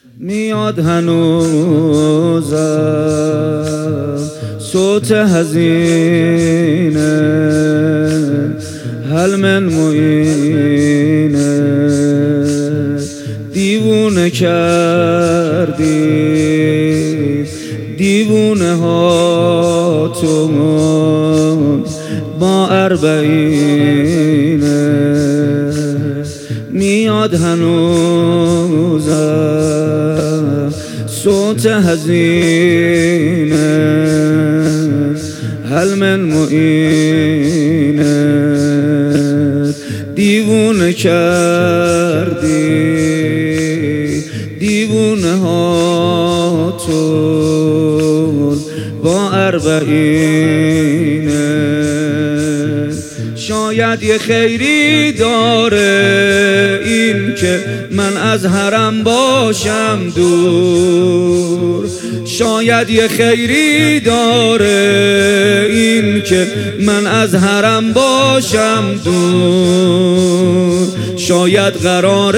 میاد هنوزم صوت حزینه، هل من معینه، دیوونه کردی دیوونه هاتون با اربعینه. میاد هنوزم صوت حزینه، هل من معینه، دیوونه کردی دیوونه هاتون با اربعینه. شاید یه خیری داره این که من از حرم باشم دور، شاید یه خیری داره این که من از حرم باشم دور، شاید قرار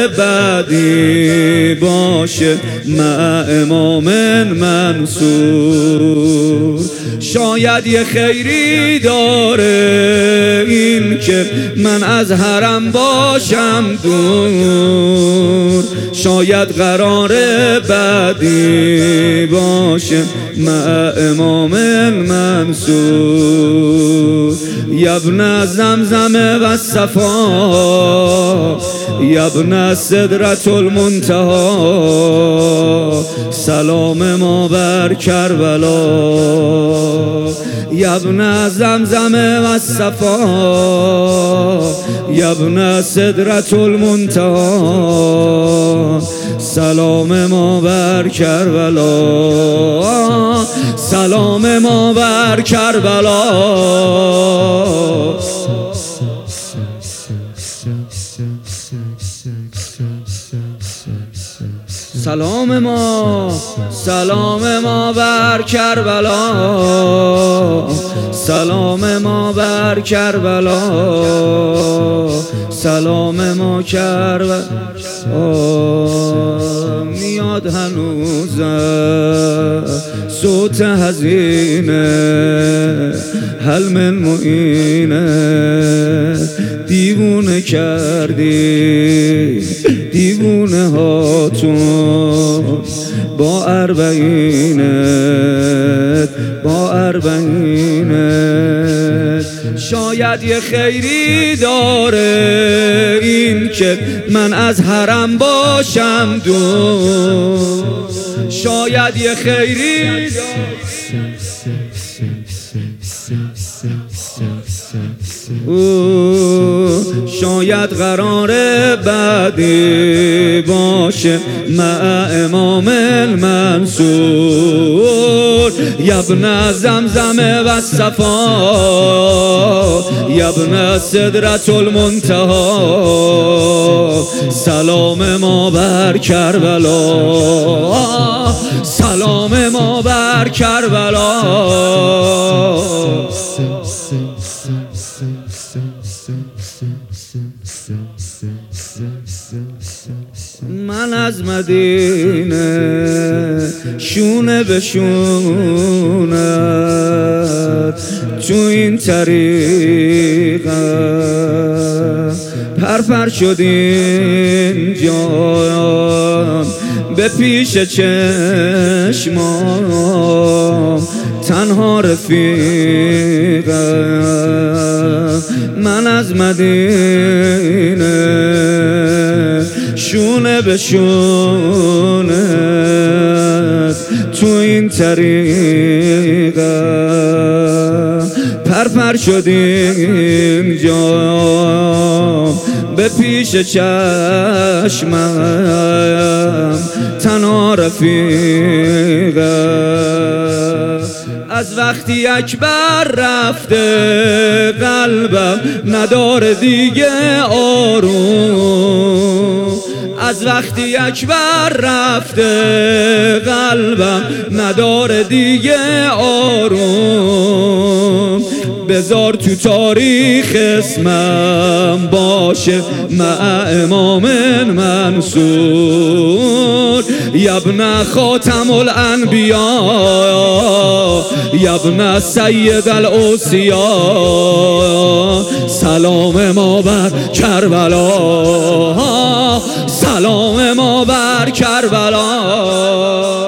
بعدی باشه مع امام منصور. شاید یه خیری داره این که من از حرم باشم دور، شاید قرار بعدی باشه مع امام منصور. یبن زمزم و صفا، یبن صدرة المنتهى، سلام ما بر کربلا. یبن زمزم و صفا، یبن صدرة المنتهى، سلام ما بر کربلا، سلام ما بر کربلا. سلام ما بر کربلا، سلام ما بر کربلا، سلام ما کربلا. میاد هنوزم صوت حزینه، هل من معینه، دیوونه کردی دیوونه هاتون با اربعینت، با اربعینت. شاید یه خیری داره این که من از حرم باشم دور، شاید یه خیری شاید قرار بعدی باشه مع امام المنصور. یبن زمزم و صفا، یبن صدرة المنتهى، سلام ما بر کربلا، سلام ما بر کربلا. من از مدینه شونه به شونت تو این طریقم پرپر شد اینجا به پیش چشمام تنها رفیقم. من از مدینه شونه به شونت تو این طریقم پرپر شد اینجا به پیش چشمم تنها رفیقم. از وقتی اکبر رفته قلبم نداره دیگه آروم، از وقتی اکبر رفته قلبم نداره دیگه آروم. بذار تو تاریخ اسمم باشه مع امام منصور، یبن خاتم الانبیا یبن سید الاوصیا سلام ما بر کربلا سلام ما بر کربلا